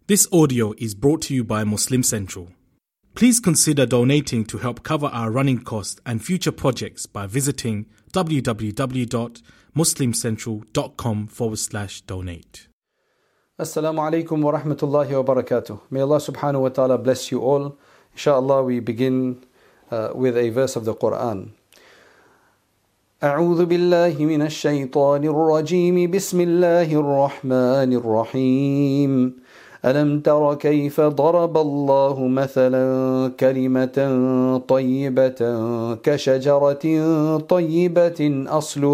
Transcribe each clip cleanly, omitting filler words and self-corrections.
This audio is brought to you by Muslim Central. Please consider donating to help cover our running costs and future projects by visiting www.muslimcentral.com/donate. Assalamu alaikum wa rahmatullahi wa barakatuh. May Allah subhanahu wa ta'ala bless you all. Inshallah, we begin with a verse of the Quran. أعوذ بالله من الشيطان الرجيم بسم الله الرحمن الرحيم ألم تر كيف ضرب الله مثلا كلمة طيبة كشجرة طيبة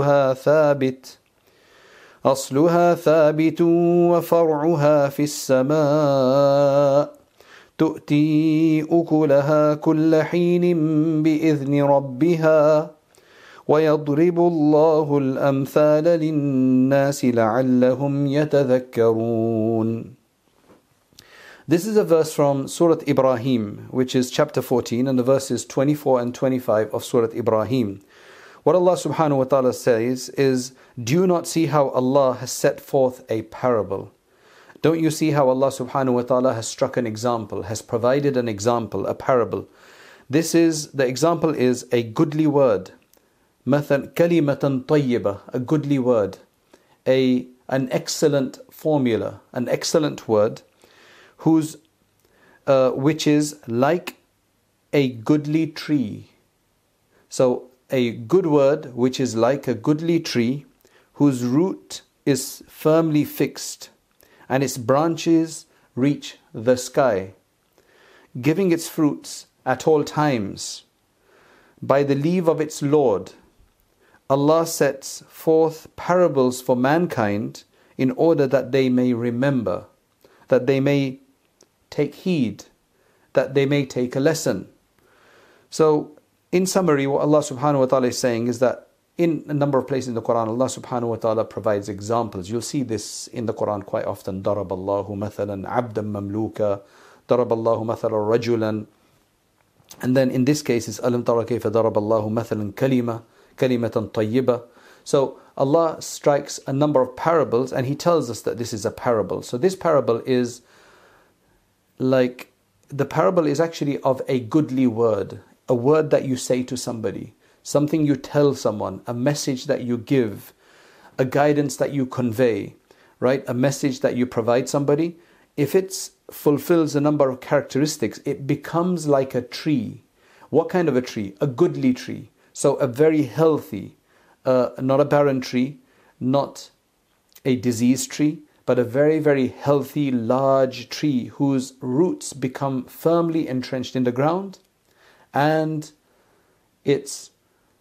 أصلها ثابت وفرعها في السماء تؤتي أكلها كل حين بإذن ربها ويضرب الله الأمثال للناس لعلهم يتذكرون. This is a verse from Surah Ibrahim, which is chapter 14, and the verses 24 and 25 of Surah Ibrahim. What Allah subhanahu wa ta'ala says is, do you not see how Allah has set forth a parable? Don't you see how Allah subhanahu wa ta'ala has struck an example, has provided an example, a parable? The example is a goodly word. مثلا كلمة طيبة, a goodly word. An excellent formula, an excellent word, which is like a goodly tree. So a good word which is like a goodly tree, whose root is firmly fixed and its branches reach the sky, giving its fruits at all times. By the leave of its Lord, Allah sets forth parables for mankind in order that they may remember, that they may take heed, that they may take a lesson. So, in summary, what Allah subhanahu wa ta'ala is saying is that in a number of places in the Quran, Allah subhanahu wa ta'ala provides examples. You'll see this in the Quran quite often. ضَرَبَ اللَّهُ مَثَلًا عَبْدًا مَمْلُوكًا ضَرَبَ اللَّهُ مَثَلًا رَجُلًا. And then in this case is أَلَمْ تَرَ كَيْفَ ضَرَبَ اللَّهُ مَثَلًا كَلِمَةً طَيِّبَةً. So Allah strikes a number of parables and He tells us that this is a parable. So this parable is actually of a goodly word, a word that you say to somebody, something you tell someone, a message that you give, a guidance that you convey, right? A message that you provide somebody. If it fulfills a number of characteristics, it becomes like a tree. What kind of a tree? A goodly tree. So a very healthy, not a barren tree, not a diseased tree, but a very, very healthy, large tree whose roots become firmly entrenched in the ground, and its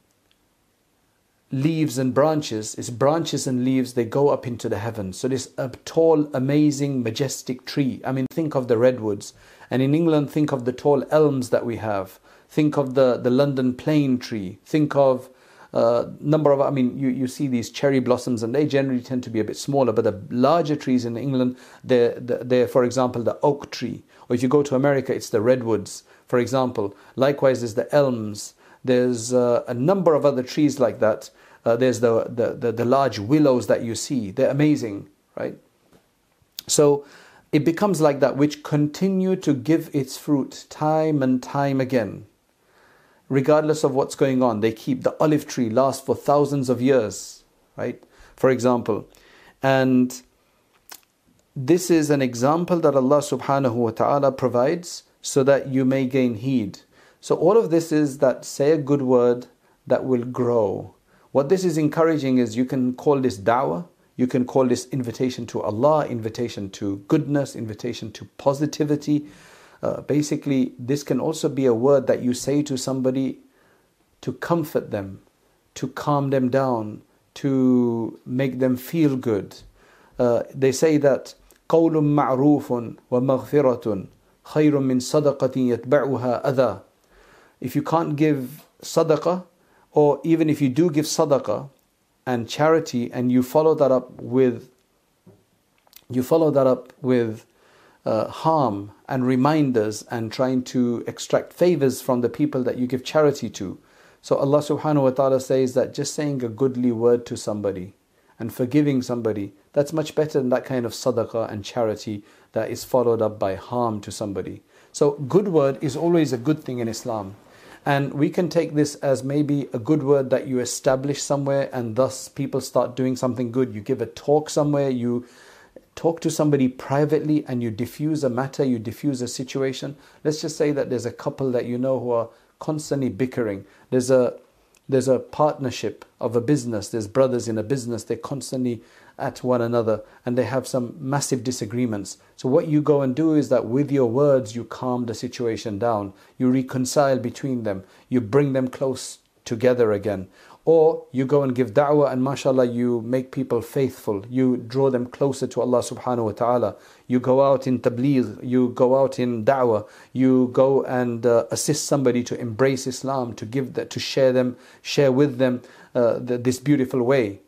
leaves and branches, they go up into the heavens. So this a tall, amazing, majestic tree. I mean, think of the redwoods. And in England, think of the tall elms that we have. Think of the London plane tree. Think of you see these cherry blossoms, and they generally tend to be a bit smaller, but the larger trees in England, they're for example, the oak tree. Or if you go to America, it's the redwoods, for example. Likewise, there's the elms. There's a number of other trees like that. There's the large willows that you see. They're amazing, right? So it becomes like that, which continue to give its fruit time and time again. Regardless of what's going on, the olive tree lasts for thousands of years, right? For example. And this is an example that Allah subhanahu wa ta'ala provides so that you may gain heed. So all of this is that say a good word that will grow. What this is encouraging is, you can call this da'wah, you can call this invitation to Allah, invitation to goodness, invitation to positivity. Basically, this can also be a word that you say to somebody to comfort them, to calm them down, to make them feel good. They say that قَوْلٌ مَعْرُوفٌ وَمَغْفِرَةٌ خَيْرٌ مِّن صَدَقَةٍ يَتْبَعُهَا أَذَى. If you can't give sadaqah, or even if you do give sadaqah and charity, and you follow that up with harm and reminders and trying to extract favors from the people that you give charity to. So Allah subhanahu wa ta'ala says that just saying a goodly word to somebody and forgiving somebody, that's much better than that kind of sadaqah and charity that is followed up by harm to somebody. So good word is always a good thing in Islam. And we can take this as maybe a good word that you establish somewhere, and thus people start doing something good. You give a talk somewhere, you talk to somebody privately, and you diffuse a matter, you diffuse a situation. Let's just say that there's a couple that you know who are constantly bickering. There's a partnership of a business. There's brothers in a business. They're constantly at one another and they have some massive disagreements. So what you go and do is that with your words, you calm the situation down. You reconcile between them. You bring them close together again. Or you go and give da'wah, and mashallah, you make people faithful. You draw them closer to Allah subhanahu wa ta'ala. You go out in tabligh, you go out in da'wah, you go and assist somebody to embrace Islam, to give that, to share with them this beautiful way.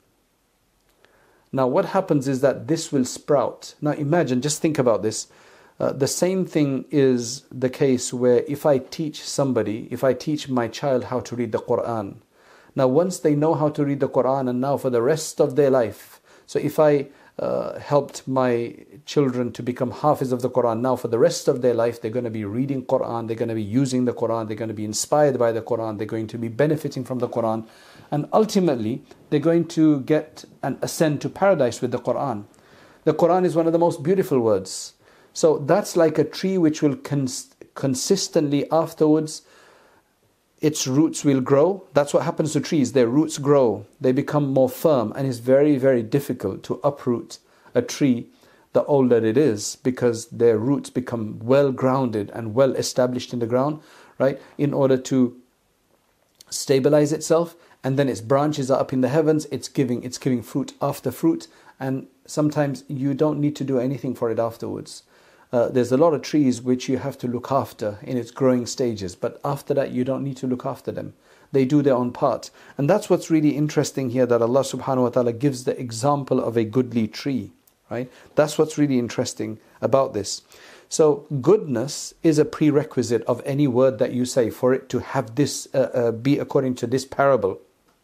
Now what happens is that this will sprout. Now imagine, just think about this. The same thing is the case where if I teach my child how to read the Quran. Now once they know how to read the Quran, and now for the rest of their life, so if I helped my children to become hafiz of the Quran, now for the rest of their life they're going to be reading Quran, they're going to be using the Quran, they're going to be inspired by the Quran, they're going to be benefiting from the Quran, and ultimately they're going to get and ascend to paradise with the Quran. The Quran is one of the most beautiful words. So that's like a tree which will consistently afterwards, its roots will grow. That's what happens to trees. Their roots grow. They become more firm, and it's very, very difficult to uproot a tree the older it is, because their roots become well grounded and well established in the ground, right? In order to stabilize itself, and then its branches are up in the heavens. It's giving fruit after fruit, and sometimes you don't need to do anything for it afterwards. There's a lot of trees which you have to look after in its growing stages, but after that you don't need to look after them. They do their own part. And that's what's really interesting here, that Allah subhanahu wa ta'ala gives the example of a goodly tree, right? That's what's really interesting about this. So goodness is a prerequisite of any word that you say for it to have this, be according to this parable.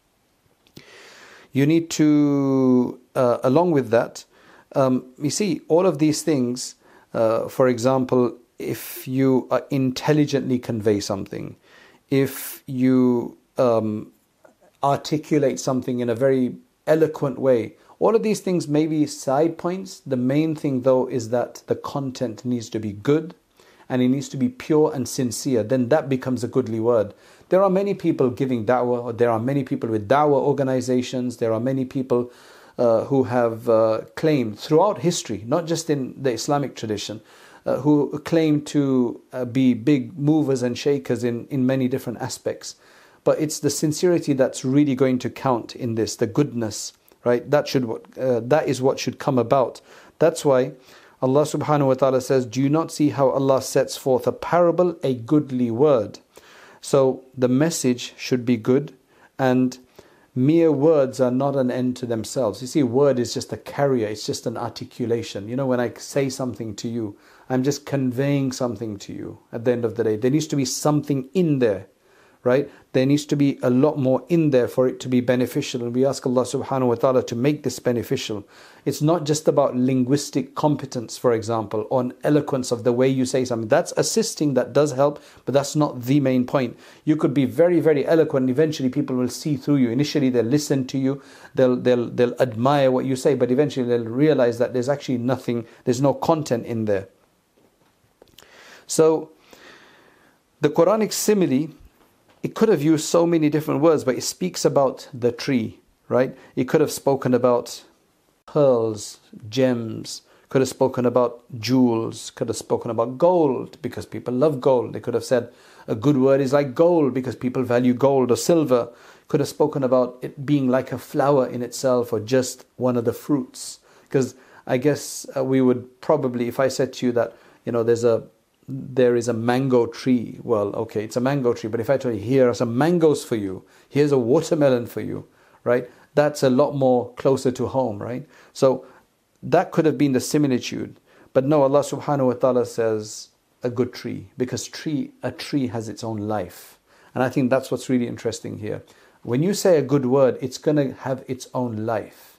You need to, along with that, you see, all of these things, for example, if you intelligently convey something, if you articulate something in a very eloquent way, all of these things may be side points. The main thing though is that the content needs to be good and it needs to be pure and sincere. Then that becomes a goodly word. There are many people giving da'wah, or there are many people with da'wah organizations, there are many people who have claimed throughout history, not just in the Islamic tradition, who claim to be big movers and shakers in many different aspects. But it's the sincerity that's really going to count in this, the goodness, right? That is what should come about. That's why Allah subhanahu wa ta'ala says, do you not see how Allah sets forth a parable, a goodly word? So the message should be good, and mere words are not an end to themselves. You see, word is just a carrier, it's just an articulation. You know, when I say something to you, I'm just conveying something to you at the end of the day. There needs to be something in there, right? There needs to be a lot more in there for it to be beneficial. And we ask Allah subhanahu wa ta'ala to make this beneficial. It's not just about linguistic competence, for example, or eloquence of the way you say something. That's assisting, that does help, but that's not the main point. You could be very, very eloquent, and eventually people will see through you. Initially they'll listen to you, they'll admire what you say, but eventually they'll realize that there's actually nothing, there's no content in there. So the Quranic simile, it could have used so many different words, but it speaks about the tree, right? It could have spoken about pearls, gems, could have spoken about jewels, could have spoken about gold because people love gold. They could have said a good word is like gold because people value gold or silver. Could have spoken about it being like a flower in itself or just one of the fruits. Because I guess we would probably, if I said to you that, you know, there is a mango tree. Well, okay, it's a mango tree. But if I tell you, here are some mangoes for you, here's a watermelon for you, right? That's a lot more closer to home, right? So that could have been the similitude. But no, Allah subhanahu wa ta'ala says a good tree, because a tree has its own life. And I think that's what's really interesting here. When you say a good word, it's going to have its own life.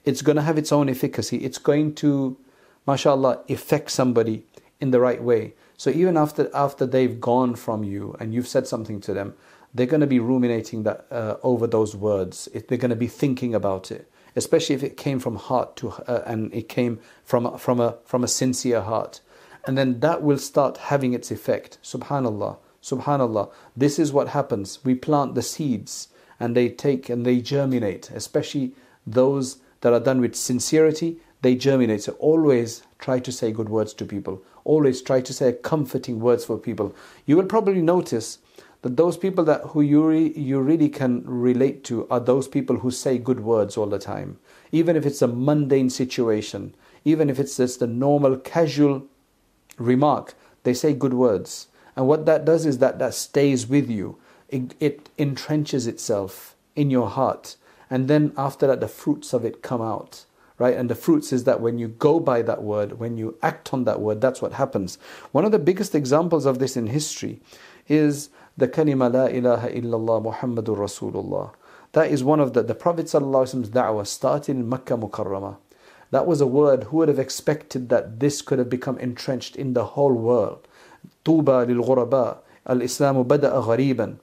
It's going to have its own efficacy. It's going to, mashallah, affect somebody in the right way. So even after they've gone from you and you've said something to them, they're going to be ruminating that over those words. They're going to be thinking about it, especially if it came from heart to and it came from a sincere heart. And then that will start having its effect. Subhanallah, subhanallah. This is what happens. We plant the seeds and they take and they germinate, especially those that are done with sincerity. They germinate. So always try to say good words to people. Always try to say comforting words for people. You will probably notice that those people who you really can relate to are those people who say good words all the time. Even if it's a mundane situation, even if it's just a normal, casual remark, they say good words. And what that does is that stays with you. It entrenches itself in your heart. And then after that, the fruits of it come out. Right? And the fruits is that when you go by that word, when you act on that word, that's what happens. One of the biggest examples of this in history is the kalima la ilaha illallah Muhammadur Rasulullah. That is one of the Prophet ﷺ's da'wah started in Makkah Mukarramah. That was a word, who would have expected that this could have become entrenched in the whole world? Tuba lil ghuraba, al-Islamu bada'a ghariban.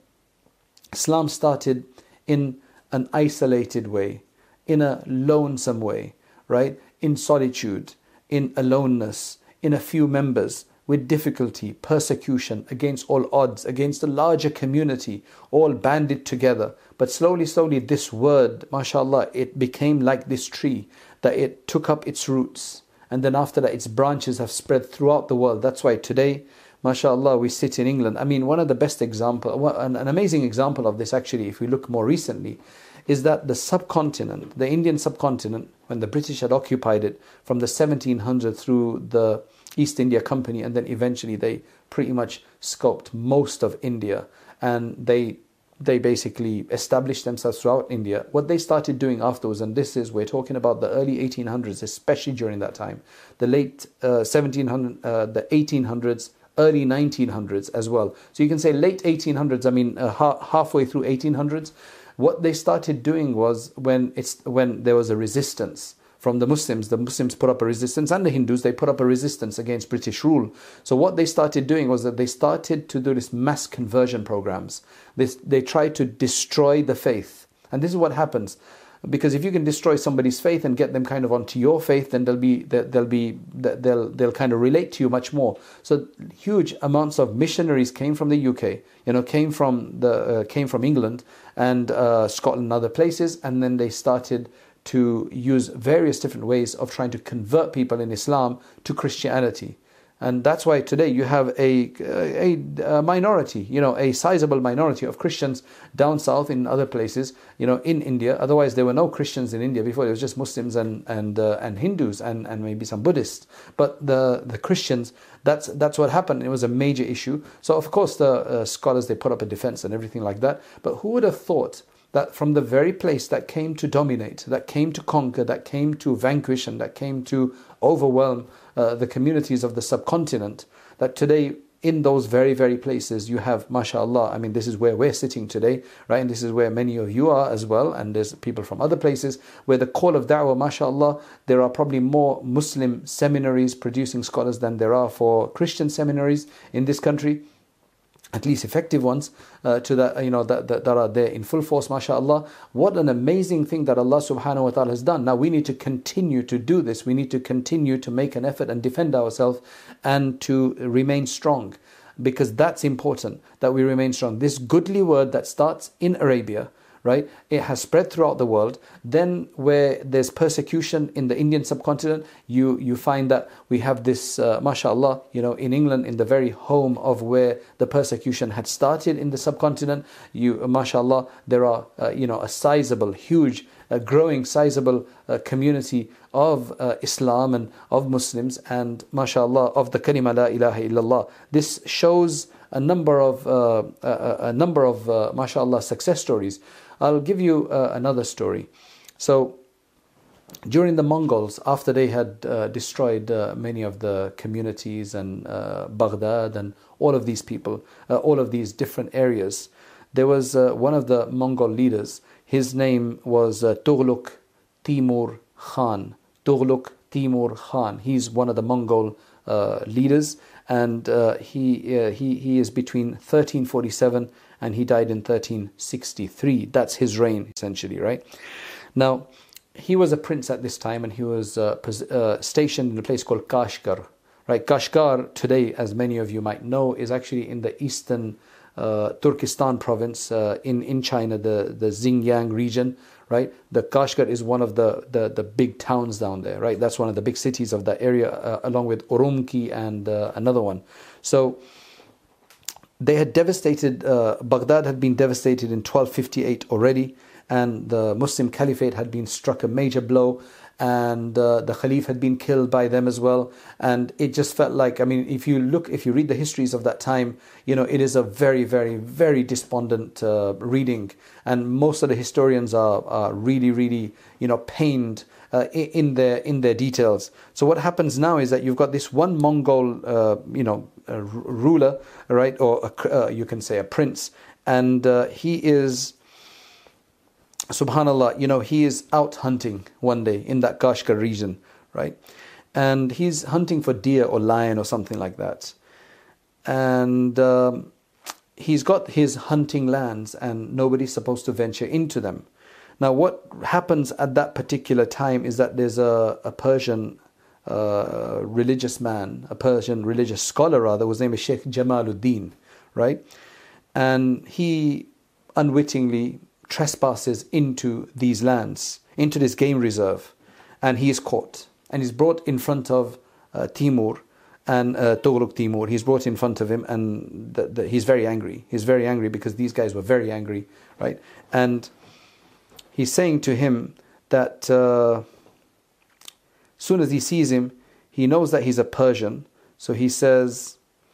Islam started in an isolated way, in a lonesome way, right? In solitude, in aloneness, in a few members, with difficulty, persecution, against all odds, against a larger community, all banded together. But slowly, this word, mashallah, it became like this tree, that it took up its roots. And then after that, its branches have spread throughout the world. That's why today, mashallah, we sit in England. I mean, one of the best examples, an amazing example of this actually, if we look more recently, is that the subcontinent, the Indian subcontinent, when the British had occupied it from the 1700s through the East India Company, and then eventually they pretty much scoped most of India, and they basically established themselves throughout India. What they started doing afterwards, and this is, we're talking about the early 1800s, especially during that time, the late 1700s, the 1800s, early 1900s as well. So you can say late 1800s, I mean halfway through 1800s. What they started doing was when there was a resistance from the Muslims put up a resistance, and the Hindus, they put up a resistance against British rule. So what they started doing was that they started to do this mass conversion programs. They tried to destroy the faith. And this is what happens. Because if you can destroy somebody's faith and get them kind of onto your faith, then they'll kind of relate to you much more. So huge amounts of missionaries came from the UK, came from England and Scotland and other places, and then they started to use various different ways of trying to convert people in Islam to Christianity. And that's why today you have a minority, a sizable minority of Christians down south in other places, in India. Otherwise, there were no Christians in India before. It was just Muslims and Hindus and maybe some Buddhists. But the Christians, that's what happened. It was a major issue. So of course the scholars, they put up a defense and everything like that. But who would have thought that from the very place that came to dominate, that came to conquer, that came to vanquish, and that came to overwhelm the communities of the subcontinent, that today in those very, very places you have, mashallah, I mean, this is where we're sitting today, right? And this is where many of you are as well. And there's people from other places where the call of da'wah, mashallah, there are probably more Muslim seminaries producing scholars than there are for Christian seminaries in this country. At least effective ones that are there in full force, mashallah. What an amazing thing that Allah subhanahu wa ta'ala has done. Now we need to continue to do this. We need to continue to make an effort and defend ourselves and to remain strong, because that's important, that we remain strong. This goodly word that starts in Arabia, right? It has spread throughout the world. Then where there's persecution in the Indian subcontinent, you find that we have this, mashallah, in England, in the very home of where the persecution had started in the subcontinent, mashallah, there are, a sizable, huge, growing sizable community of Islam and of Muslims, and mashallah, of the kalima la ilaha illallah. This shows a number of mashallah success stories. I'll give you another story. So during the Mongols, after they had destroyed many of the communities and Baghdad and all of these people, all of these different areas, there was one of the Mongol leaders. His name was Tughlaq Timur Khan, Tughlaq Timur Khan. He's one of the Mongol leaders, and he is between 1347 and he died in 1363. That's his reign, essentially, right? Now, he was a prince at this time, and he was stationed in a place called Kashgar. Right, Kashgar today, as many of you might know, is actually in the eastern Turkestan province in China, the Xinjiang region. Right, the Kashgar is one of the big towns down there. Right, that's one of the big cities of that area, along with Urumqi and another one. So they had devastated. Baghdad had been devastated in 1258 already, and the Muslim Caliphate had been struck a major blow, and the Khalif had been killed by them as well. And it just felt like, I mean, if you read the histories of that time, you know, it is a very, very, very despondent reading. And most of the historians are really, really, you know, pained in their details. So what happens now is that you've got this one Mongol, ruler, right, or you can say a prince, and he is, subhanallah, you know, he is out hunting one day in that Kashgar region, right? And he's hunting for deer or lion or something like that. And he's got his hunting lands, and nobody's supposed to venture into them. Now, what happens at that particular time is that there's a Persian religious man, a Persian religious scholar rather, whose name is Sheikh Jamaluddin, right? And he unwittingly trespasses into these lands, into this game reserve, and he is caught, and he's brought in front of Timur and Tughlaq Timur. He's brought in front of him, and he's very angry. He's very angry because these guys were very angry, right? And he's saying to him that soon as he sees him, he knows that he's a Persian. So he says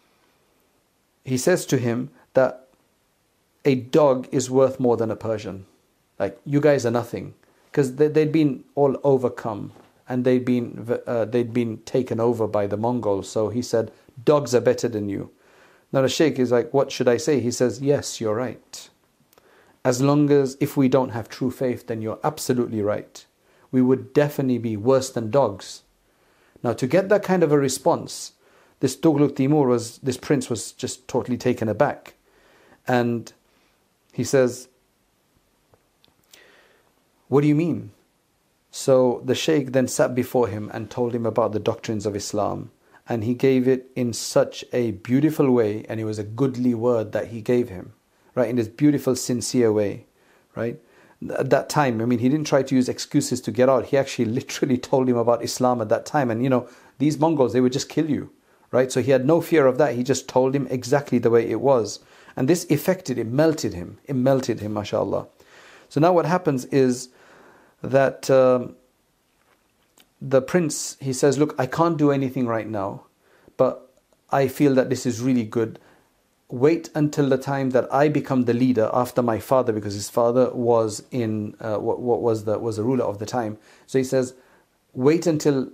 to him that a dog is worth more than a Persian. Like, you guys are nothing, because they'd been all overcome, and they'd been taken over by the Mongols. So he said, dogs are better than you. Now the Sheikh is like, what should I say? He says, yes, you're right. As long as, if we don't have true faith, then you're absolutely right. We would definitely be worse than dogs. Now, to get that kind of a response, this Tughlaq Timur this prince was just totally taken aback. And he says, what do you mean? So the Sheikh then sat before him and told him about the doctrines of Islam. And he gave it in such a beautiful way, and it was a goodly word that he gave him, right? In this beautiful, sincere way, right? At that time, I mean, he didn't try to use excuses to get out. He actually literally told him about Islam at that time. And, you know, these Mongols, they would just kill you, right? So he had no fear of that. He just told him exactly the way it was. And this affected him, melted him. It melted him, mashallah. So now what happens is that the prince, he says, look, I can't do anything right now, but I feel that this is really good. Wait until the time that I become the leader after my father, because his father was was the ruler of the time. So he says, wait until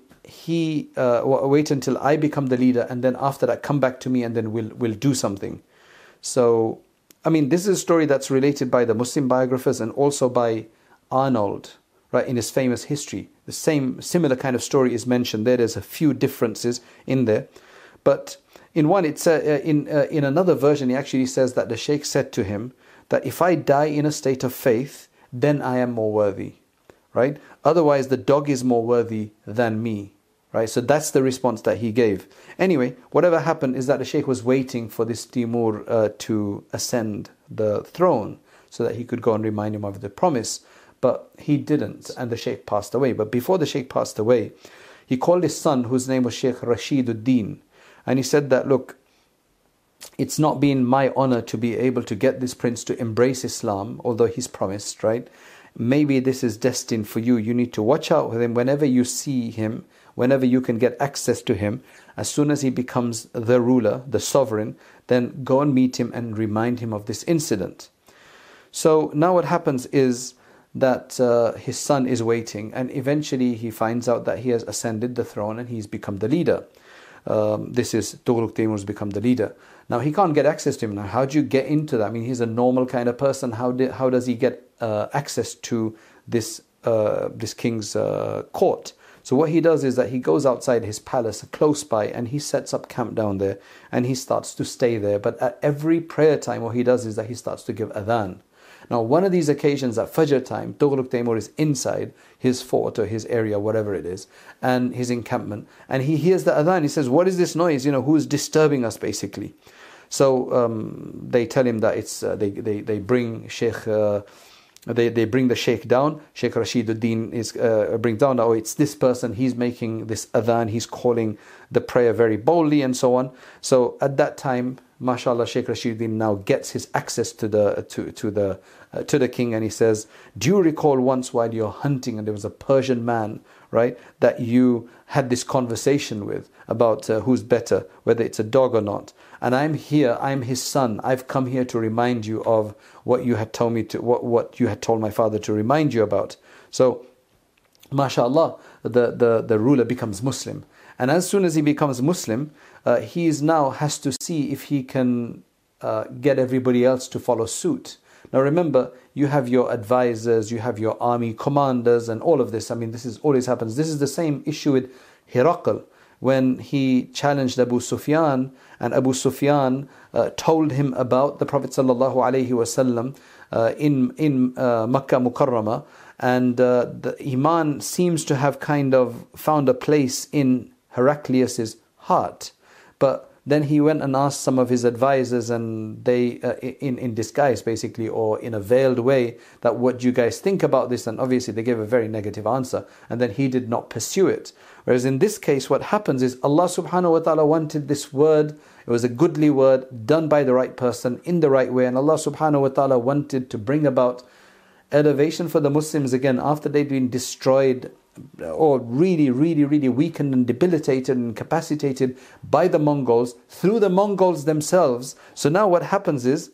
I become the leader, and then after that, come back to me, and then we'll do something. So, I mean, this is a story that's related by the Muslim biographers and also by Arnold, right, in his famous history. The similar kind of story is mentioned there. There's a few differences in there, but in one, it's in another version, he actually says that the Sheikh said to him that if I die in a state of faith, then I am more worthy, right? Otherwise, the dog is more worthy than me, right? So that's the response that he gave. Anyway, whatever happened is that the Sheikh was waiting for this Timur to ascend the throne so that he could go and remind him of the promise. But he didn't, and the Sheikh passed away. But before the Sheikh passed away, he called his son, whose name was Sheikh Rashiduddin. And he said that, look, it's not been my honor to be able to get this prince to embrace Islam, although he's promised, right? Maybe this is destined for you. You need to watch out with him whenever you see him, whenever you can get access to him. As soon as he becomes the ruler, the sovereign, then go and meet him and remind him of this incident. So now what happens is that his son is waiting, and eventually he finds out that he has ascended the throne and he's become the leader. This is Tughlaq Timur's become the leader. Now he can't get access to him. Now how do you get into that? I mean, he's a normal kind of person. How does he get access to this king's court. So what he does is that he goes outside his palace close by and he sets up camp down there and he starts to stay there. But at every prayer time, what he does is that he starts to give adhan. Now, one of these occasions at Fajr time, Tughlaq Taimur is inside his fort or his area, whatever it is, and his encampment, and he hears the adhan. He says, "What is this noise? Who's disturbing us?" Basically, so they tell him that it's they bring Sheikh. They bring the Sheikh down. Sheikh Rashiduddin is brings down. Oh, it's this person. He's making this adhan. He's calling the prayer very boldly and so on. So at that time, mashallah, Sheikh Rashiduddin now gets his access to the king, and he says, "Do you recall once while you're hunting, and there was a Persian man, right, that you had this conversation with about who's better, whether it's a dog or not? And I'm here, I'm his son. I've come here to remind you of what you had told me to, what you had told my father to remind you about." So, mashallah, the ruler becomes Muslim. And as soon as he becomes Muslim, he now has to see if he can get everybody else to follow suit. Now remember, you have your advisors, you have your army commanders and all of this. I mean, this is always happens. This is the same issue with Hiraql. When he challenged Abu Sufyan, and Abu Sufyan told him about the Prophet ﷺ in Makkah Mukarramah, and the Iman seems to have kind of found a place in Heraclius's heart. But then he went and asked some of his advisors, and they, in disguise basically, or in a veiled way, that what do you guys think about this? And obviously they gave a very negative answer, and then he did not pursue it. Whereas in this case, what happens is Allah subhanahu wa ta'ala wanted this word. It was a goodly word done by the right person in the right way, and Allah subhanahu wa ta'ala wanted to bring about elevation for the Muslims again after they'd been destroyed or really weakened and debilitated and incapacitated by the Mongols through the Mongols themselves. So now what happens is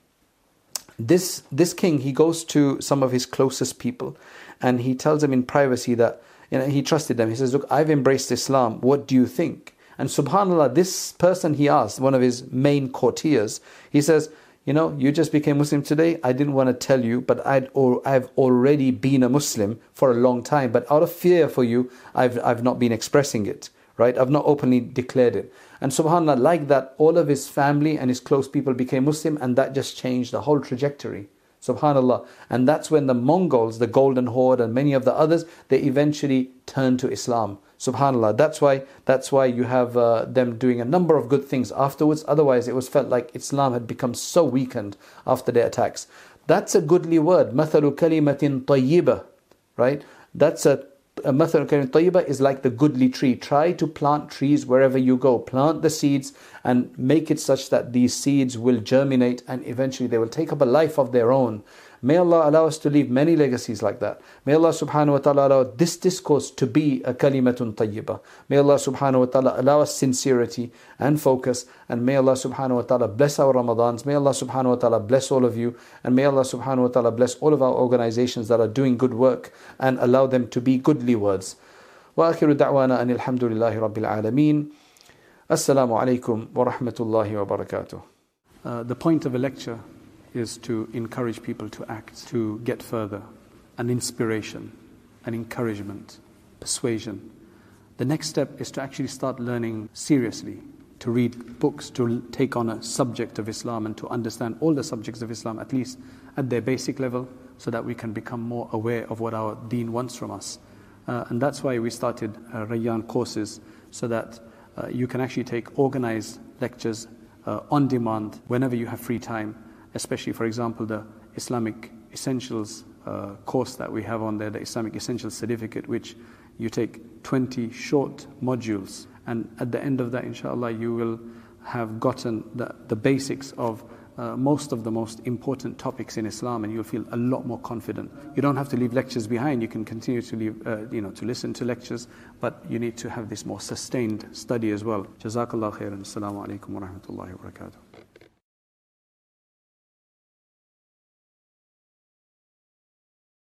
this king, he goes to some of his closest people and he tells them in privacy that he trusted them. He says, "Look, I've embraced Islam. What do you think?" And subhanAllah, this person he asked, one of his main courtiers, he says, "You just became Muslim today. I didn't want to tell you, but I've already been a Muslim for a long time. But out of fear for you, I've not been expressing it, right? I've not openly declared it." And subhanAllah, like that, all of his family and his close people became Muslim, and that just changed the whole trajectory. Subhanallah. And that's when the Mongols, the Golden Horde, and many of the others, they eventually turned to Islam. Subhanallah. That's why you have them doing a number of good things afterwards. Otherwise, it was felt like Islam had become so weakened after their attacks. That's a goodly word. مَثَلُ كَلِمَةٍ طَيِّبَةٍ. Right? That's a مَثَلُ كَلِمَةٍ طَيِّبَةٍ is like the goodly tree. Try to plant trees wherever you go. Plant the seeds and make it such that these seeds will germinate and eventually they will take up a life of their own. May Allah allow us to leave many legacies like that. May Allah subhanahu wa ta'ala allow this discourse to be a kalimatun tayyibah. May Allah subhanahu wa ta'ala allow us sincerity and focus. And may Allah subhanahu wa ta'ala bless our Ramadans. May Allah subhanahu wa ta'ala bless all of you. And may Allah subhanahu wa ta'ala bless all of our organizations that are doing good work and allow them to be goodly words. Wa akhiru da'wana anil hamdulillahi rabbil alameen. Assalamu alaikum wa rahmatullahi wa barakatuh. The point of a lecture is to encourage people to act, to get further, an inspiration, an encouragement, persuasion. The next step is to actually start learning seriously, to read books, to take on a subject of Islam and to understand all the subjects of Islam, at least at their basic level, so that we can become more aware of what our deen wants from us. And that's why we started Rayyan courses, so that you can actually take organized lectures on demand whenever you have free time. Especially, for example, the Islamic Essentials course that we have on there, the Islamic Essentials Certificate, which you take 20 short modules. And at the end of that, inshallah, you will have gotten the basics of most of the most important topics in Islam, and you'll feel a lot more confident. You don't have to leave lectures behind. You can continue to leave, to listen to lectures, but you need to have this more sustained study as well. Jazakallah khairan. Assalamu alaikum wa rahmatullahi wa barakatuh.